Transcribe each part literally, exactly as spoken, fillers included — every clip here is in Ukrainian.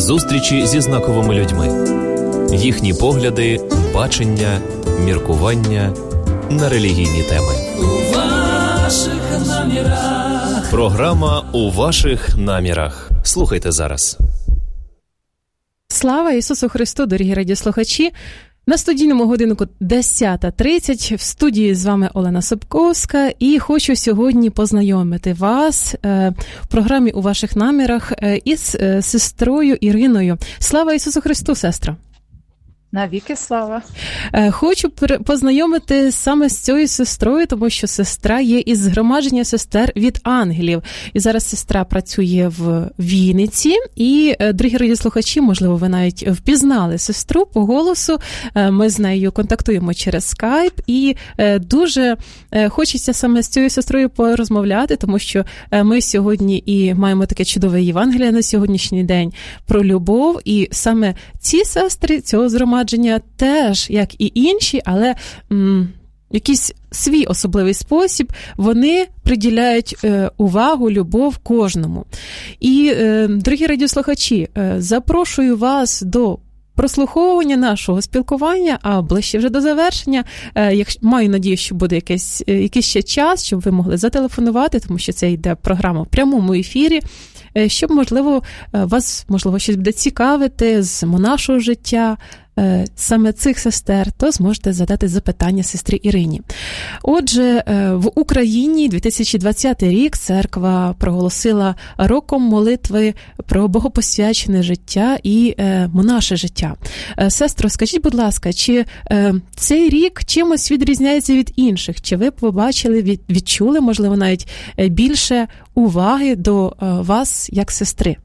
Зустрічі зі знаковими людьми. Їхні погляди, бачення, міркування на релігійні теми. У ваших намірах. Програма «У ваших намірах». Слухайте зараз. Слава Ісусу Христу, дорогі радіослухачі! На студійному годиннику десята тридцять в студії з вами Олена Собковська, і хочу сьогодні познайомити вас е, в програмі «У ваших намірах» е, із е, сестрою Іриною. Слава Ісусу Христу, сестра! Навіки слава. Хочу познайомити саме з цією сестрою, тому що сестра є із згромадження сестер від ангелів. І зараз сестра працює в Вінниці. І, дорогі радіослухачі, можливо, ви навіть впізнали сестру по голосу. Ми з нею контактуємо через скайп. І дуже хочеться саме з цією сестрою порозмовляти, тому що ми сьогодні і маємо таке чудове Євангеліє на сьогоднішній день про любов. І саме ці сестри цього згромадження теж, як і інші, але м, якийсь свій особливий спосіб, вони приділяють е, увагу, любов кожному. І, е, дорогі радіослухачі, е, запрошую вас до прослуховування нашого спілкування, а ближче вже до завершення. Е, як, маю надію, що буде якийсь, е, якийсь ще час, щоб ви могли зателефонувати, тому що це йде програма в прямому ефірі, щоб, можливо, вас, можливо, щось буде цікавити з нашого життя, саме цих сестер, то зможете задати запитання сестрі Ірині. Отже, в Україні дві тисячі двадцятий рік церква проголосила роком молитви про богопосвячене життя і монаше життя. Сестро, скажіть, будь ласка, чи цей рік чимось відрізняється від інших? Чи ви побачили, відчули, можливо, навіть більше уваги до вас як сестри?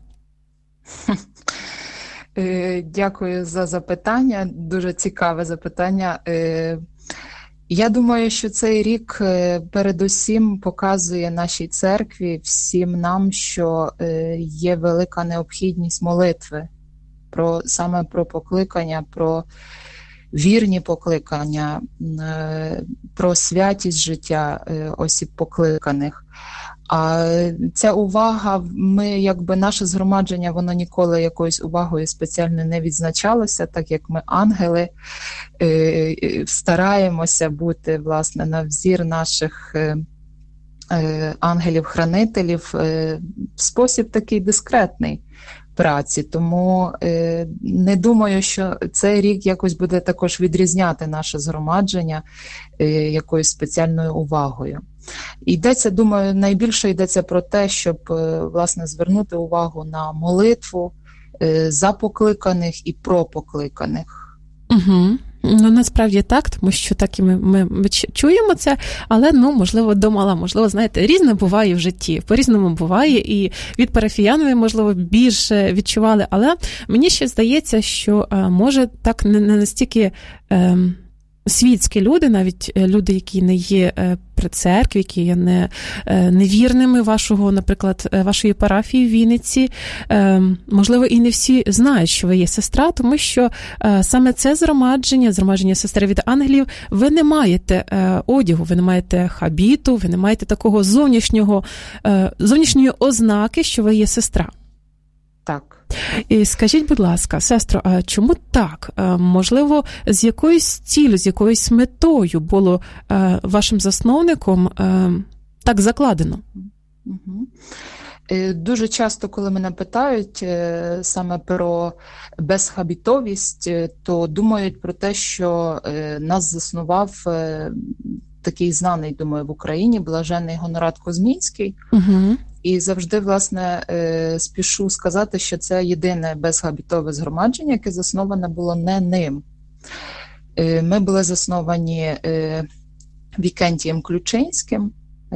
Дякую за запитання, дуже цікаве запитання. Я думаю, що цей рік передусім показує нашій церкві, всім нам, що є велика необхідність молитви, про, саме про покликання, про вірні покликання, про святість життя осіб покликаних. А ця увага, ми, якби наше згромадження, воно ніколи якоюсь увагою спеціально не відзначалося, так як ми ангели, е, стараємося бути, власне, на взір наших е, е, ангелів-хранителів е, в спосіб такий дискретний праці. Тому е, не думаю, що цей рік якось буде також відрізняти наше згромадження е, якоюсь спеціальною увагою. Йдеться, думаю, найбільше йдеться про те, щоб, власне, звернути увагу на молитву за покликаних і про покликаних. Угу. Ну, насправді так, тому що так і ми, ми, ми чуємо це, але, ну, можливо, домала, можливо, знаєте, різне буває в житті, по-різному буває, і від парафіян ви, можливо, більше відчували, але мені ще здається, що, може, так не, не настільки... Ем... світські люди, навіть люди, які не є при церкві, які є не, невірними вашого, наприклад, вашої парафії в Вінниці, можливо, і не всі знають, що ви є сестра, тому що саме це згромадження, згромадження сестер від ангелів, ви не маєте одягу, ви не маєте хабіту, ви не маєте такого зовнішнього, зовнішньої ознаки, що ви є сестра. Так. І скажіть, будь ласка, сестро, а чому так? Можливо, з якоюсь ціллю, з якоюсь метою було вашим засновником так закладено? Угу. Дуже часто, коли мене питають саме про безхабітовість, то думають про те, що нас заснував такий знаний, думаю, в Україні блаженний Гонорат Козмінський. Угу. І завжди, власне, спішу сказати, що це єдине безхабітове згромадження, яке засноване було не ним. Ми були засновані Вікентієм Ключинським.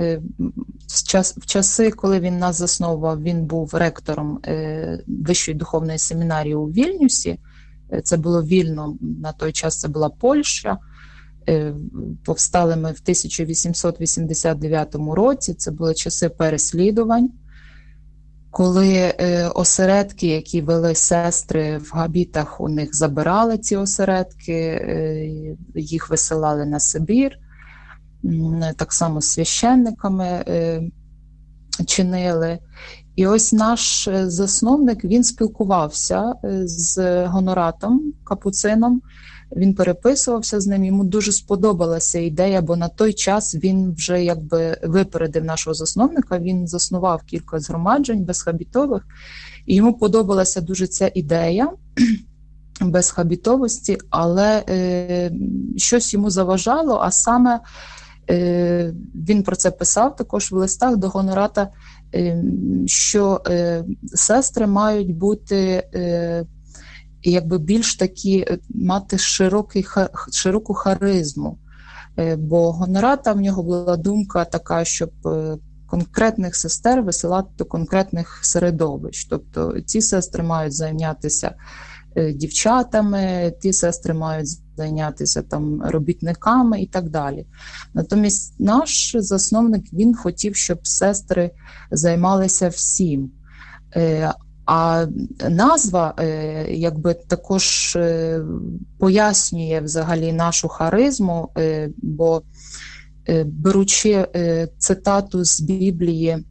В часи, коли він нас засновував, він був ректором Вищої духовної семінарії у Вільнюсі. Це було вільно, на той час це була Польща. Повстали ми в тисяча вісімсот вісімдесят дев'ятому році, це були часи переслідувань, коли осередки, які вели сестри в габітах, у них забирали ці осередки, їх висилали на Сибір, так само з священниками чинили. І ось наш засновник, він спілкувався з Гоноратом Капуцином, він переписувався з ним, йому дуже сподобалася ідея, бо на той час він вже якби випередив нашого засновника, він заснував кілька згромаджень безхабітових, і йому подобалася дуже ця ідея безхабітовості, але е, щось йому заважало, а саме е, він про це писав також в листах до Гонората, е, що е, сестри мають бути е, якби більш такі, мати широкий, широку харизму, е, бо Гонората, в нього була думка така, щоб е, конкретних сестер висилати до конкретних середовищ, тобто ці сестри мають зайнятися дівчатами, ті сестри мають зайнятися там робітниками і так далі. Натомість наш засновник, він хотів, щоб сестри займалися всім. А назва якби також пояснює взагалі нашу харизму, бо беручи цитату з Біблії,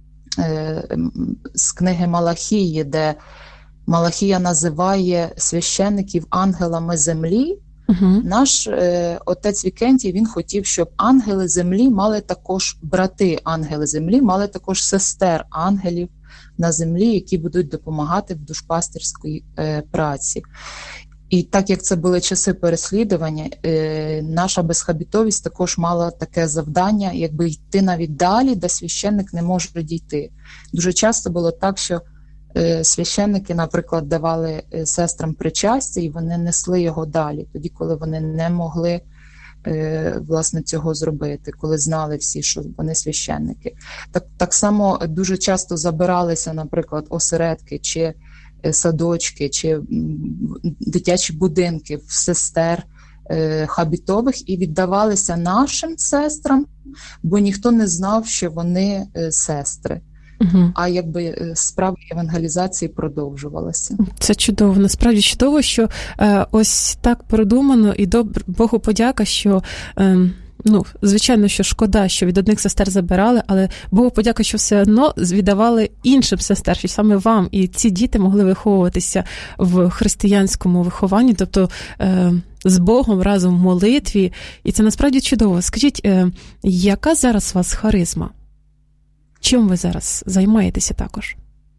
з книги Малахії, де Малахія називає священників ангелами землі, uh-huh. наш е, отець Вікентій, він хотів, щоб ангели землі мали також брати, ангели землі мали також сестер ангелів на землі, які будуть допомагати в душпастирській е, праці. І так як це були часи переслідування, е, наша безхабітовість також мала таке завдання, якби йти навіть далі, де священник не може дійти. Дуже часто було так, що священники, наприклад, давали сестрам причастя, і вони несли його далі, тоді, коли вони не могли, власне, цього зробити, коли знали всі, що вони священники. Так, так само дуже часто забиралися, наприклад, осередки, чи садочки, чи дитячі будинки в сестер хабітових і віддавалися нашим сестрам, бо ніхто не знав, що вони сестри. Угу. А якби справа евангелізації продовжувалася. Це чудово. Насправді чудово, що е, ось так продумано, і добр, Богу подяка, що е, ну, звичайно, що шкода, що від одних сестер забирали, але Богу подяка, що все одно віддавали іншим сестер, що саме вам, і ці діти могли виховуватися в християнському вихованні, тобто е, з Богом разом в молитві, і це насправді чудово. Скажіть, е, яка зараз у вас харизма? Чим ви зараз займаєтеся також?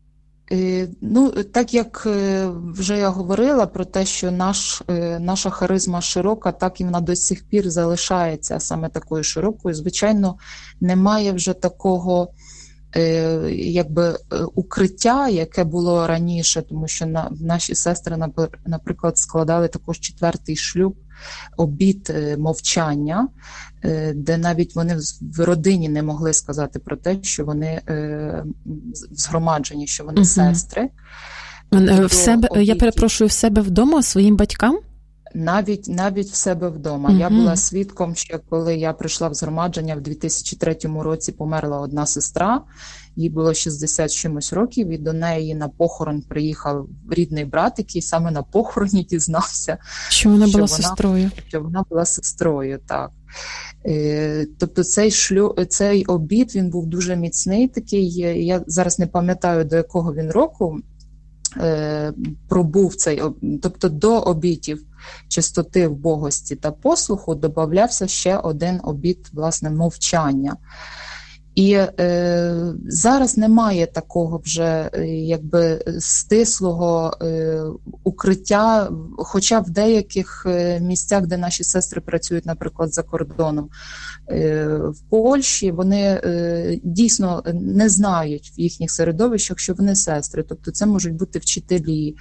Ну, так як вже я говорила про те, що наш, наша харизма широка, так і вона до сих пір залишається саме такою широкою. Звичайно, немає вже такого якби укриття, яке було раніше, тому що на, наші сестри, наприклад, складали також четвертий шлюб, обід мовчання, де навіть вони в родині не могли сказати про те, що вони згромаджені, що вони uh-huh. сестри. В себе, я перепрошую, в себе вдома своїм батькам? Навіть, навіть в себе вдома. Uh-huh. Я була свідком, що коли я прийшла в згромадження в дві тисячі третьому році, померла одна сестра, їй було шістдесят чимось років, і до неї на похорон приїхав рідний брат, який саме на похороні дізнався, що вона що була вона, сестрою. Що вона була сестрою, так. Е, тобто цей, шлю, цей обід, він був дуже міцний такий, я зараз не пам'ятаю, до якого він року е, пробув цей, тобто до обідів чистоти, вбогості та послуху додавався ще один обід, власне, мовчання. І е, зараз немає такого вже якби стислого е, укриття, хоча в деяких місцях, де наші сестри працюють, наприклад, за кордоном, е, в Польщі, вони е, дійсно не знають в їхніх середовищах, що вони сестри. Тобто це можуть бути вчителі,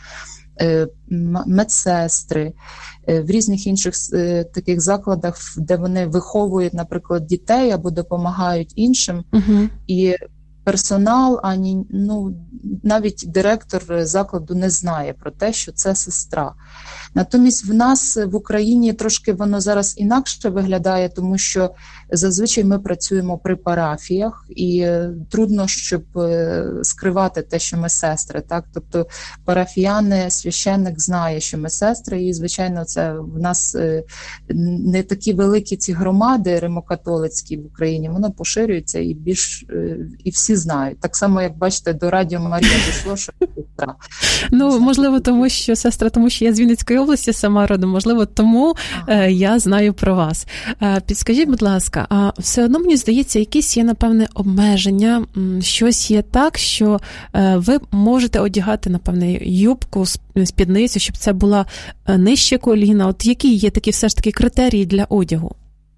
медсестри, в різних інших таких закладах, де вони виховують, наприклад, дітей або допомагають іншим. Uh-huh. І персонал, ані, ну, навіть директор закладу не знає про те, що це сестра. Натомість в нас в Україні трошки воно зараз інакше виглядає, тому що зазвичай ми працюємо при парафіях, і трудно, щоб скривати те, що ми сестри. Так? Тобто парафіяни, священник знає, що ми сестри, і, звичайно, це в нас не такі великі ці громади римокатолицькі в Україні, воно поширюється і більш і всі всі знають. Так само, як бачите, до Радіо Марія дійшло, що сестра. Ну, можливо, тому що, сестра, тому що я з Вінницької області сама родом, можливо, тому ага. я знаю про вас. Підскажіть, будь ласка, а все одно, мені здається, якісь є, напевне, обмеження, щось є так, що ви можете одягати, напевне, юбку, спідницю, щоб це була нижче коліна. От які є такі все ж таки критерії для одягу?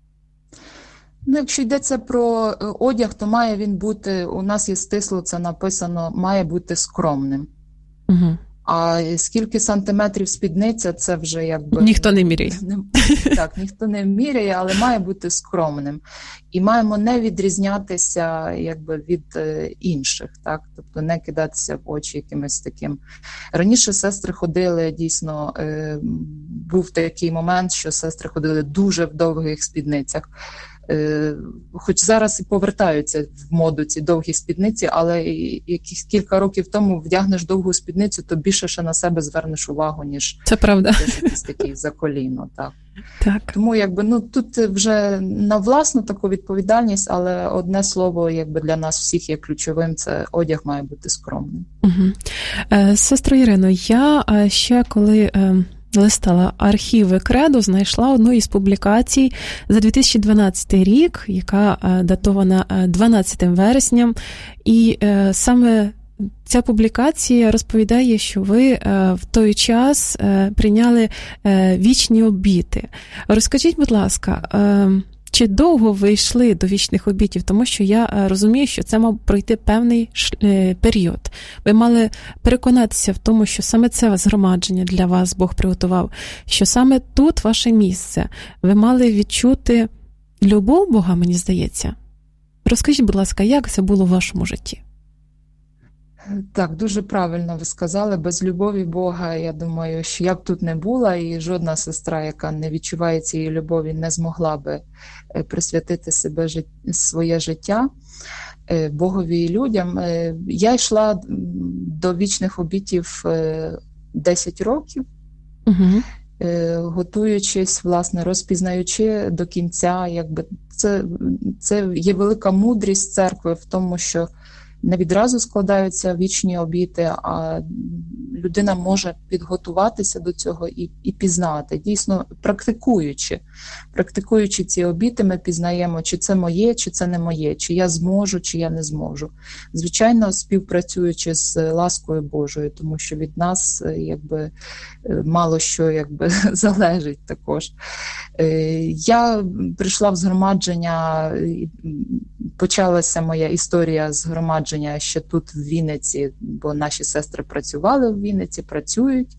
Ну, якщо йдеться про одяг, то має він бути, у нас є стисло, це написано, має бути скромним. Угу. А скільки сантиметрів спідниця, це вже якби... Ніхто не міряє. Так, ніхто не міряє, але має бути скромним. І маємо не відрізнятися якби від інших, так? Тобто не кидатися в очі якимось таким. Раніше сестри ходили, дійсно, був такий момент, що сестри ходили дуже в довгих спідницях. Хоч зараз і повертаються в моду ці довгі спідниці, але якісь кілька років тому вдягнеш довгу спідницю, то більше ще на себе звернеш увагу, ніж це правда. Якийсь такий за коліно. Так. Так. Тому якби, ну, тут вже на власну таку відповідальність, але одне слово якби, для нас всіх є ключовим, це одяг має бути скромним. Угу. Сестро Ірино, я ще коли... листала архіви Кредо, знайшла одну із публікацій за дві тисячі дванадцятий рік, яка датована дванадцятим вересня, і саме ця публікація розповідає, що ви в той час прийняли вічні обіти. Розкажіть, будь ласка, чи довго ви йшли до вічних обітів? Тому що я розумію, що це мав пройти певний період. Ви мали переконатися в тому, що саме це згромадження для вас Бог приготував, що саме тут ваше місце. Ви мали відчути любов Бога, мені здається. Розкажіть, будь ласка, як це було в вашому житті? Так, дуже правильно ви сказали. Без любові Бога, я думаю, що я б тут не була, і жодна сестра, яка не відчуває цієї любові, не змогла би присвятити себе, своє життя Богові і людям. Я йшла до вічних обітів десять років, угу. готуючись, власне, розпізнаючи до кінця, якби це, це є велика мудрість церкви в тому, що не відразу складаються вічні обіти, а людина може підготуватися до цього і, і пізнати. Дійсно, практикуючи. Практикуючи ці обіти, ми пізнаємо, чи це моє, чи це не моє, чи я зможу, чи я не зможу. Звичайно, співпрацюючи з ласкою Божою, тому що від нас якби мало що якби залежить також. Я прийшла в згромадження, почалася моя історія згромадження ще тут в Вінниці, бо наші сестри працювали в Вінниці, працюють.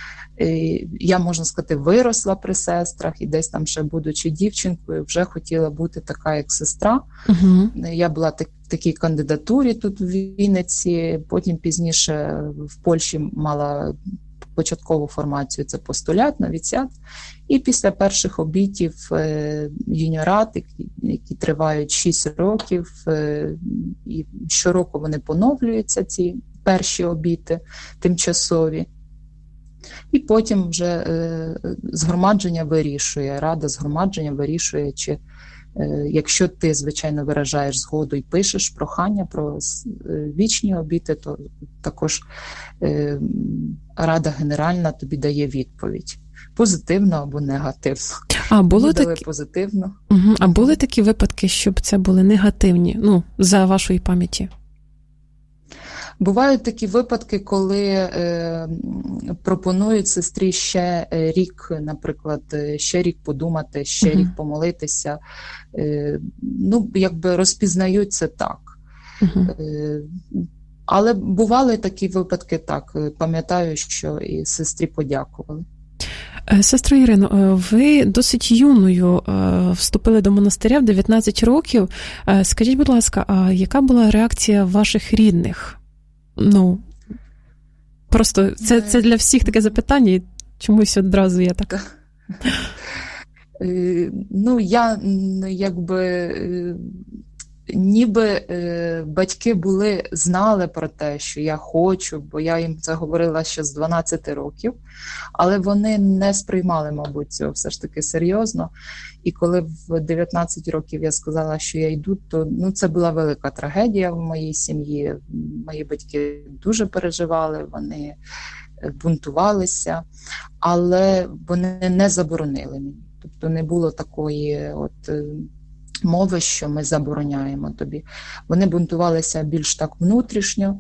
Я, можна сказати, виросла при сестрах і десь там ще, будучи дівчинкою, вже хотіла бути така, як сестра. Угу. Я була так, в такій кандидатурі тут в Вінниці, потім пізніше в Польщі мала початкову формацію, це постулят, новіціат. І після перших обітів юніорат, які, які тривають шість років, і щороку вони поновлюються, ці перші обіти тимчасові. І потім вже е, згромадження вирішує, рада згромадження вирішує, чи е, якщо ти, звичайно, виражаєш згоду і пишеш прохання про е, вічні обіти, то також е, Рада Генеральна тобі дає відповідь. Позитивно або негативно. А були такі... позитивно. Угу. А були такі випадки, щоб це були негативні, ну, за вашої пам'яті? Бувають такі випадки, коли е, пропонують сестрі ще рік, наприклад, ще рік подумати, ще uh-huh. рік помолитися. Е, ну, якби розпізнають це так. Uh-huh. Е, але бували такі випадки так. Пам'ятаю, що і сестрі подякували. Сестро Ірино, ви досить юною вступили до монастиря в дев'ятнадцять років. Скажіть, будь ласка, а яка була реакція ваших рідних? Ну, просто це, це для всіх таке запитання, і чомусь одразу я так. Ну, я якби ніби е, батьки були, знали про те, що я хочу, бо я їм це говорила ще з дванадцяти років, але вони не сприймали, мабуть, цього все ж таки серйозно. І коли в дев'ятнадцять років я сказала, що я йду, то ну, це була велика трагедія в моїй сім'ї. Мої батьки дуже переживали, вони бунтувалися, але вони не заборонили мені. Тобто не було такої от мови, що ми забороняємо тобі. Вони бунтувалися більш так внутрішньо.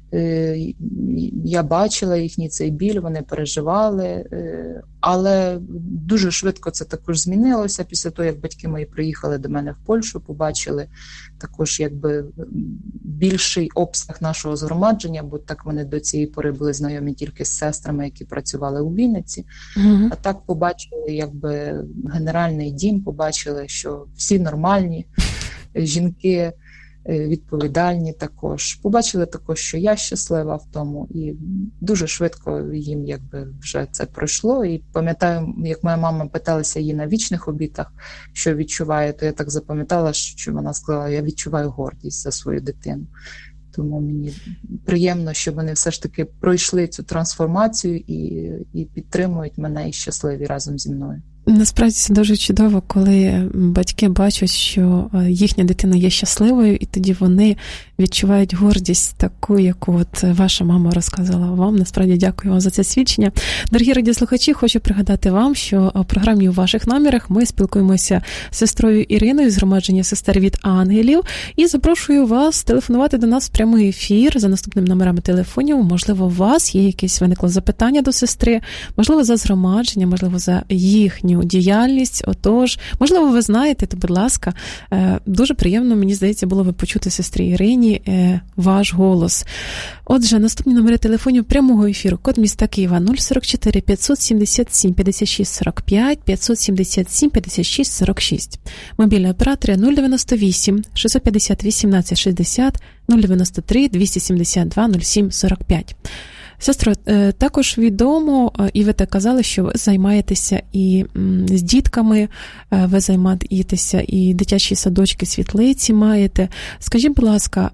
Я бачила їхній цей біль, вони переживали, але дуже швидко це також змінилося після того, як батьки мої приїхали до мене в Польщу, побачили також якби більший обсяг нашого згромадження, бо так вони до цієї пори були знайомі тільки з сестрами, які працювали у Вінниці. Mm-hmm. А так побачили якби генеральний дім, побачили, що всі нормальні, жінки відповідальні також. Побачили також, що я щаслива в тому, і дуже швидко їм якби вже це пройшло. І пам'ятаю, як моя мама питалася її на вічних обітах, що відчуває, то я так запам'ятала, що вона сказала, я відчуваю гордість за свою дитину. Тому мені приємно, що вони все ж таки пройшли цю трансформацію і, і підтримують мене і щасливі разом зі мною. Насправді це дуже чудово, коли батьки бачать, що їхня дитина є щасливою, і тоді вони відчувають гордість таку, яку от ваша мама розказала вам. Насправді дякую вам за це свідчення. Дорогі радіослухачі, хочу пригадати вам, що у програмі «У ваших намірах» ми спілкуємося з сестрою Іриною з Громадження сестер від ангелів, і запрошую вас телефонувати до нас в прямий ефір за наступними номерами телефонів. Можливо, у вас є якесь виникло запитання до сестри, можливо, за згромадження, можливо, за їхню діяльність. Отож, можливо, ви знаєте, то, будь ласка, дуже приємно, мені здається, було би почути сестрі Ірині ваш голос. Отже, наступні номери телефонів прямого ефіру. Код міста Києва нуль сорок чотири п'ятсот сімдесят сім п'ятдесят шість сорок п'ять, п'ятсот сімдесят сім п'ятдесят шість сорок шість. Мобільний оператор нуль дев'яносто вісім шістсот п'ятдесят вісімнадцять шістдесят, нуль дев'яносто три двісті сімдесят два нуль сім сорок п'ять. Сестро, також відомо, і ви так казали, що ви займаєтеся і з дітками, ви займаєтеся і дитячі садочки, світлиці маєте. Скажіть, будь ласка,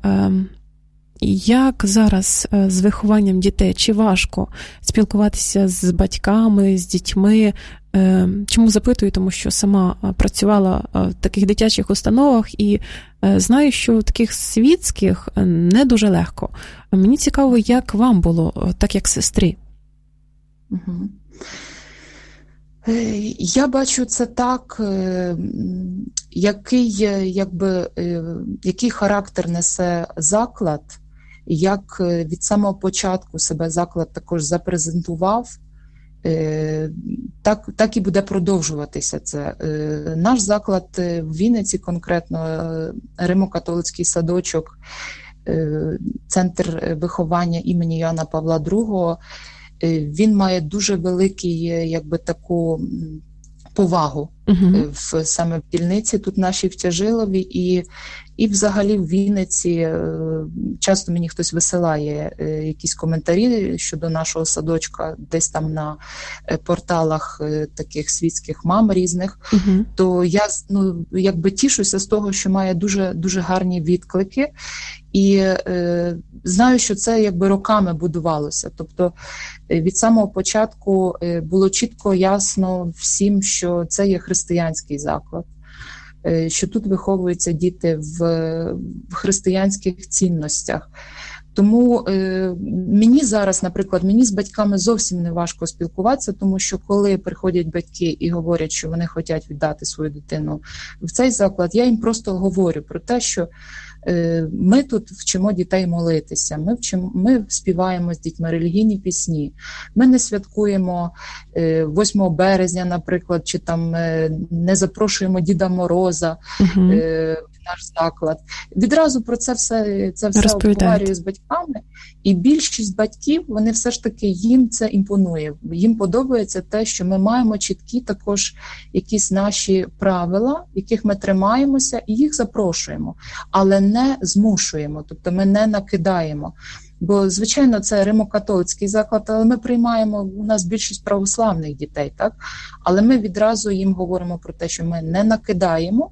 як зараз з вихованням дітей? Чи важко спілкуватися з батьками, з дітьми? Чому запитую? Тому що сама працювала в таких дитячих установах і знаю, що в таких світських не дуже легко. Мені цікаво, як вам було, так як сестрі? Угу. Я бачу це так, який, якби, який характер несе заклад, як від самого початку себе заклад також запрезентував, так, так і буде продовжуватися це. Наш заклад в Вінниці, конкретно Римо-католицький садочок, центр виховання імені Йоанна Павла другого, він має дуже великий, якби, таку повагу uh-huh. в, саме в дільниці, тут нашій в Тяжилові, і, і взагалі в Вінниці часто мені хтось висилає якісь коментарі щодо нашого садочка, десь там на порталах таких світських мам різних, uh-huh. то я, ну, якби тішуся з того, що має дуже, дуже гарні відклики, і е, знаю, що це якби роками будувалося. Тобто від самого початку було чітко ясно всім, що це є християнський заклад, е, що тут виховуються діти в, в християнських цінностях. Тому е, мені зараз, наприклад, мені з батьками зовсім не важко спілкуватися, тому що коли приходять батьки і говорять, що вони хочуть віддати свою дитину в цей заклад, я їм просто говорю про те, що е, ми тут вчимо дітей молитися, ми, вчимо, ми співаємо з дітьми релігійні пісні, ми не святкуємо е, восьмого березня, наприклад, чи там е, не запрошуємо Діда Мороза uh-huh. е, в наш заклад. Відразу про це все, це все обговорюю з батьками, і більшість батьків, вони все ж таки, їм це імпонує. Їм подобається те, що ми маємо чіткі також якісь наші правила, яких ми тримаємося, і їх запрошуємо, але не змушуємо, тобто ми не накидаємо. Бо, звичайно, це римо-католицький заклад, але ми приймаємо, у нас більшість православних дітей, так? Але ми відразу їм говоримо про те, що ми не накидаємо,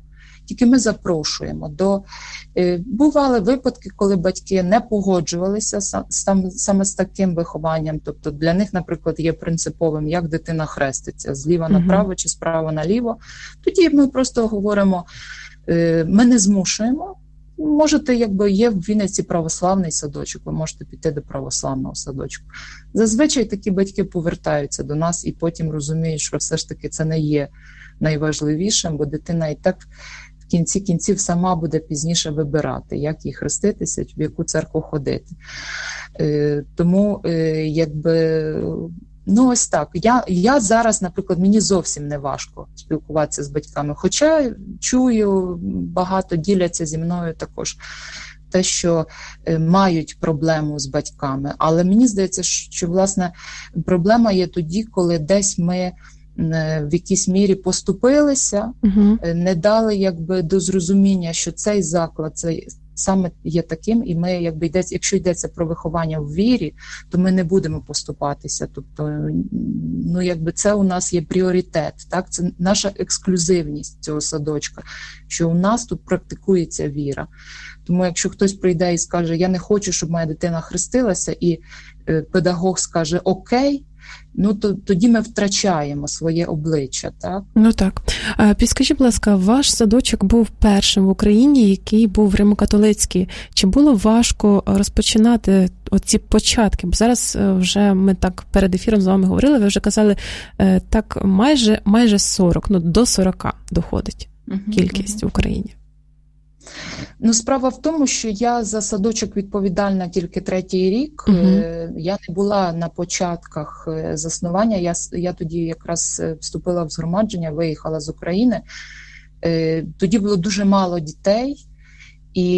Тільки ми запрошуємо. До, бували випадки, коли батьки не погоджувалися сам, саме з таким вихованням. Тобто для них, наприклад, є принциповим, як дитина хреститься, зліва угу. направо чи справа наліво. Тоді ми просто говоримо, ми не змушуємо. Можете, якби є в Вінниці православний садочок, ви можете піти до православного садочку. Зазвичай такі батьки повертаються до нас і потім розуміють, що все ж таки це не є найважливішим, бо дитина і так в кінці кінців сама буде пізніше вибирати, як їй хреститися, в яку церкву ходити. Е, тому, е, якби... Ну, ось так. Я, я зараз, наприклад, мені зовсім не важко спілкуватися з батьками, хоча чую, багато діляться зі мною також те, що е, мають проблему з батьками. Але мені здається, що, власне, проблема є тоді, коли десь ми е, в якійсь мірі поступилися, угу. е, не дали якби до зрозуміння, що цей заклад, цей саме є таким, і ми, якби йдеться, якщо йдеться про виховання в вірі, то ми не будемо поступатися. Тобто, ну якби це у нас є пріоритет, так? Це наша ексклюзивність цього садочка, що у нас тут практикується віра. Тому якщо хтось прийде і скаже, я не хочу, щоб моя дитина хрестилася, і е, педагог скаже окей, ну, то, тоді ми втрачаємо своє обличчя, так? Ну так. Підскажіть, будь ласка, ваш садочок був першим в Україні, який був римо-католицький. Чи було важко розпочинати оці початки? Бо зараз вже ми так перед ефіром з вами говорили, ви вже казали, так майже, майже сорок, ну до сорока доходить кількість uh-huh. в Україні. Ну, справа в тому, що я за садочок відповідальна тільки третій рік. Uh-huh. Я не була на початках заснування. Я, я тоді якраз вступила в згромадження, виїхала з України. Тоді було дуже мало дітей. І,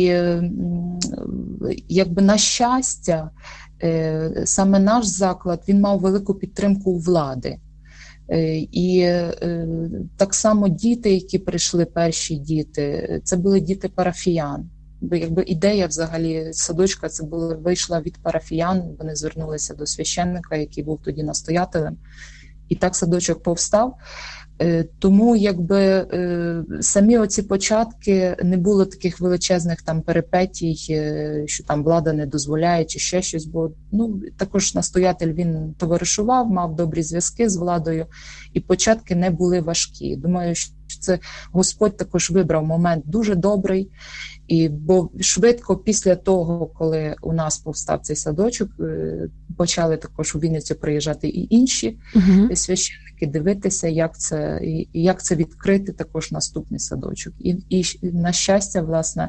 якби на щастя, саме наш заклад, він мав велику підтримку у влади. І е, так само діти, які прийшли, перші діти, це були діти парафіян. Бо якби ідея взагалі садочка це була, вийшла від парафіян, вони звернулися до священника, який був тоді настоятелем, і так садочок повстав. Е, тому якби е, самі оці початки не було таких величезних там перипетій, е, що там влада не дозволяє чи ще щось, бо ну, також настоятель він товаришував, мав добрі зв'язки з владою, і початки не були важкі. Думаю, що це Господь також вибрав момент дуже добрий, і бо швидко після того, коли у нас повстав цей садочок, почали також у Вінницю приїжджати і інші uh-huh. священники, дивитися, як це, як це відкрити також наступний садочок. І, і на щастя, власне,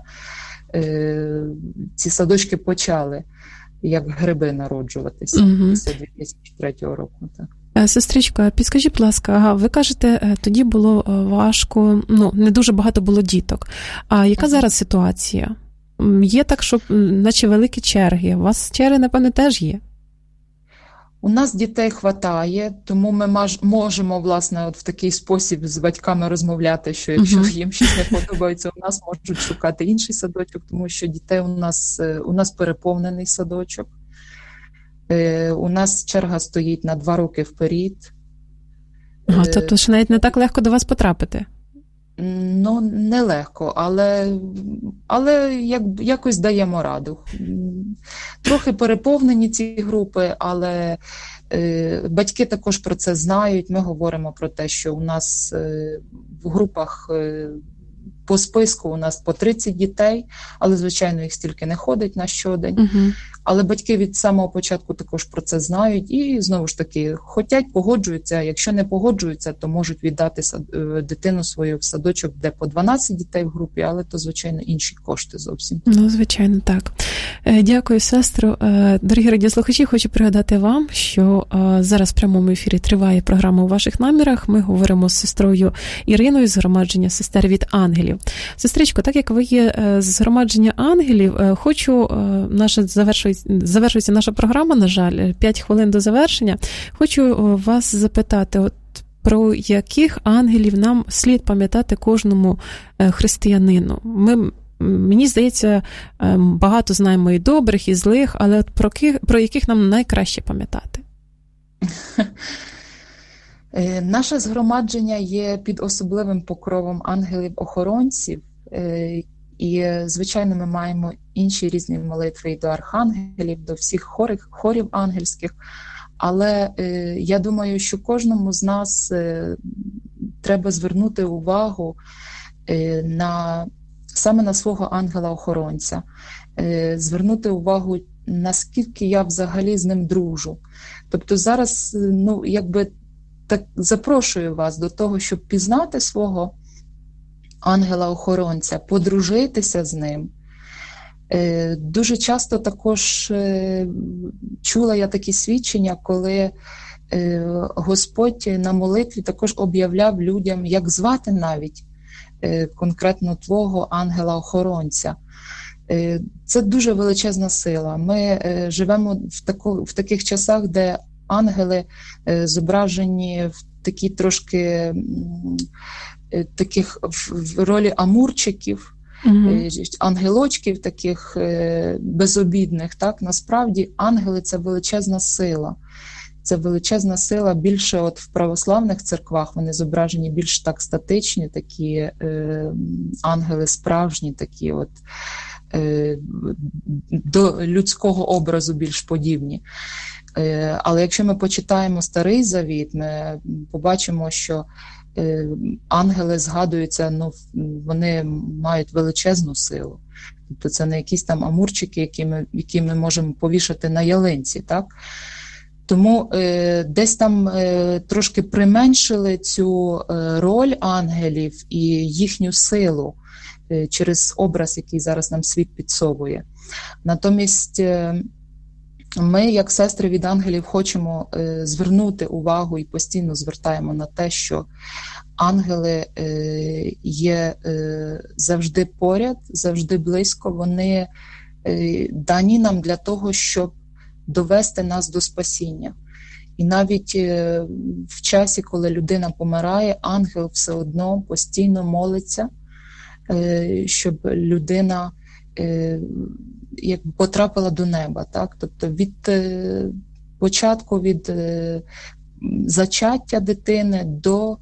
ці садочки почали як гриби народжуватися uh-huh. після дві тисячі третього року. Так. Сестричка, підскажіть, будь ласка, ага, ви кажете, тоді було важко, ну, не дуже багато було діток. А яка зараз ситуація? Є так, що наче великі черги. У вас черги, напевно, теж є? У нас дітей хватає, тому ми маж, можемо, власне, от в такий спосіб з батьками розмовляти, що якщо uh-huh. їм щось не подобається, у нас можуть шукати інший садочок, тому що дітей у нас, у нас переповнений садочок. У нас черга стоїть на два роки вперед. Ага, тобто ж навіть не так легко до вас потрапити? Ну, нелегко, але, але як, якось даємо раду. Трохи переповнені ці групи, але е, батьки також про це знають. Ми говоримо про те, що у нас е, в групах е, по списку у нас по тридцять дітей, але, звичайно, їх стільки не ходить на щодень. Uh-huh. Але батьки від самого початку також про це знають і, знову ж таки, хотять, погоджуються. Якщо не погоджуються, то можуть віддати сад... дитину свою в садочок, де по дванадцять дітей в групі, але то, звичайно, інші кошти зовсім. Ну, звичайно, так. Дякую, сестру. Дорогі радіослухачі, хочу пригадати вам, що зараз в прямому ефірі триває програма «У ваших намірах». Ми говоримо з сестрою Іриною з згромадження «Сестер від ангелів». Сестричко, так як ви є з згромадження ангелів, хочу, наша завершується, завершується наша програма, на жаль, п'ять хвилин до завершення. Хочу вас запитати, от про яких ангелів нам слід пам'ятати кожному християнину? Ми, мені здається, багато знаємо і добрих, і злих, але от про, про яких нам найкраще пам'ятати? Наше згромадження є під особливим покровом ангелів-охоронців, і, звичайно, ми маємо інші різні молитви і до архангелів, до всіх хорів, хорів ангельських, але я думаю, що кожному з нас треба звернути увагу на, саме на свого ангела-охоронця, звернути увагу, наскільки я взагалі з ним дружу. Тобто зараз, ну, якби так запрошую вас до того, щоб пізнати свого ангела-охоронця, подружитися з ним. Дуже часто також чула я такі свідчення, коли Господь на молитві також об'являв людям, як звати навіть конкретно твого ангела-охоронця. Це дуже величезна сила. Ми живемо в, таку, в таких часах, де ангели зображені в такі трошки таких в ролі амурчиків, mm-hmm. ангелочків таких безобідних. Так? Насправді ангели – це величезна сила. Це величезна сила, більше от в православних церквах вони зображені більш так статичні, такі е, ангели справжні, такі от е, до людського образу більш подібні. Е, але якщо ми почитаємо Старий Завіт, ми побачимо, що е, ангели згадуються, ну, вони мають величезну силу. Тобто це не якісь там амурчики, які ми, які ми можемо повішати на ялинці, так? Тому е, десь там е, трошки применшили цю е, роль ангелів і їхню силу е, через образ, який зараз нам світ підсовує. Натомість е, ми, як сестри від ангелів, хочемо е, звернути увагу і постійно звертаємо на те, що ангели е, є е, завжди поряд, завжди близько. Вони е, дані нам для того, щоб довести нас до спасіння. І навіть в часі, коли людина помирає, ангел все одно постійно молиться, щоб людина якби потрапила до неба. Так? Тобто від початку, від зачаття дитини до,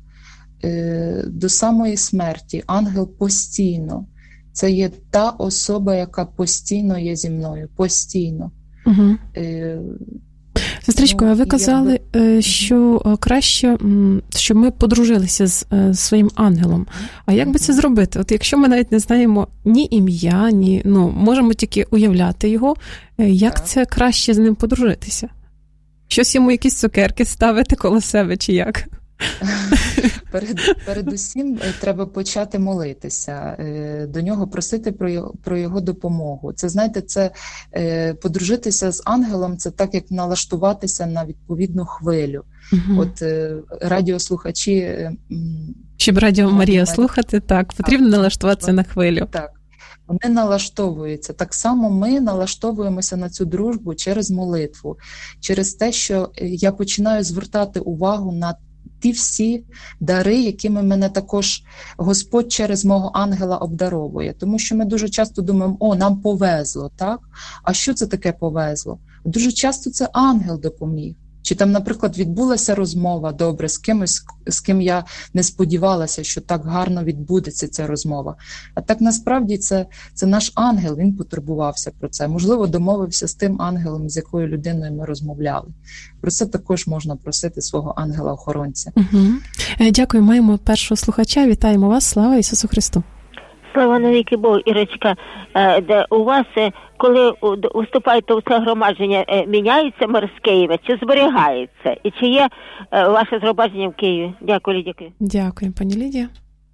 до самої смерті ангел постійно. Це є та особа, яка постійно є зі мною, постійно. Угу. Сестричко, а ви казали, що краще, щоб ми подружилися з своїм ангелом. А як би це зробити? От якщо ми навіть не знаємо ні ім'я, ні, ну, можемо тільки уявляти його, як так. Це краще з ним подружитися? Щось йому якісь цукерки ставити коло себе, чи як? Перед, передусім треба почати молитися, до нього просити про його, про його допомогу. Це, знаєте, це подружитися з ангелом, це так, як налаштуватися на відповідну хвилю. Угу. От радіослухачі... Щоб Радіо Марія слухати, так, потрібно так, налаштуватися на хвилю. Так. Вони налаштовуються. Так само ми налаштовуємося на цю дружбу через молитву, через те, що я починаю звертати увагу на ті всі дари, якими мене також Господь через мого ангела обдаровує. Тому що ми дуже часто думаємо, о, нам повезло, так? А що це таке повезло? Дуже часто це ангел допоміг. Чи там, наприклад, відбулася розмова добре з кимось, з ким я не сподівалася, що так гарно відбудеться ця розмова. А так насправді це, це наш ангел, він потурбувався про це. Можливо, домовився з тим ангелом, з якою людиною ми розмовляли. Про це також можна просити свого ангела-охоронця. Угу. Дякую, маємо першого слухача. Вітаємо вас. Слава Ісусу Христу. Слава навіки Богу, Ірочка. Де у вас, коли вступаєте у це громадження, міняється мир з Києва чи зберігається? І чи є ваше згромадження в Києві? Дякую, Лідія. Дякую, пані Лідія.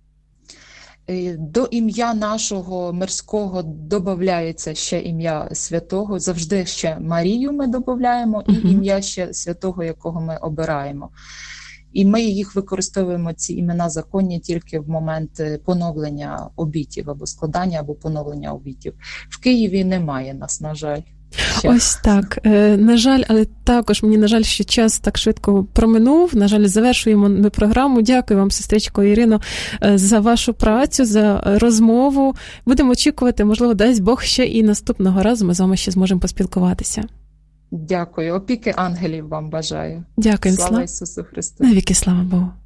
До ім'я нашого мирського додається ще ім'я святого. Завжди ще Марію ми додаємо і uh-huh. ім'я ще святого, якого ми обираємо. І ми їх використовуємо, ці імена законні, тільки в момент поновлення обітів, або складання, або поновлення обітів. В Києві немає нас, на жаль. Ще. Ось так. Е, на жаль, але також мені, на жаль, що час так швидко проминув. На жаль, завершуємо ми програму. Дякую вам, сестричко Ірино, за вашу працю, за розмову. Будемо очікувати, можливо, дасть Бог ще і наступного разу ми з вами ще зможемо поспілкуватися. Дякую. Опіки ангелів вам бажаю. Дякую. Слава Слава Ісусу Христу. Навіки слава Богу.